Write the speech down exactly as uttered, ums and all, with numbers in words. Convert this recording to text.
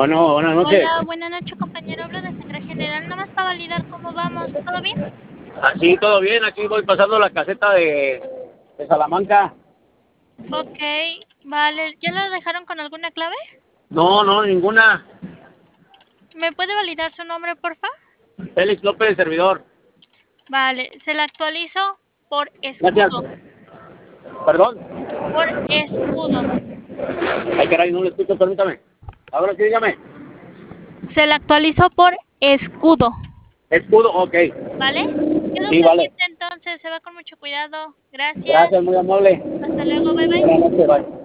Bueno, buenas noches. Hola, buenas noches, compañero. Hablo de Central General. Nada más para validar cómo vamos. ¿Todo bien? Así, todo bien. Aquí voy pasando la caseta de, de Salamanca. Ok, vale. ¿Ya lo dejaron con alguna clave? No, no, ninguna. ¿Me puede validar su nombre, porfa? Félix López, servidor. Vale, se la actualizo por Gracias. escudo. Perdón. Por escudo. Ay, caray, no le escucho, permítame. Ahora sí, dígame. Se la actualizo por escudo. Escudo, ok. ¿Vale? Quedo Sí, vale. pendiente entonces. Se va con mucho cuidado. Gracias. Gracias, muy amable. Hasta luego. Bye bye. Buenas noches, bye.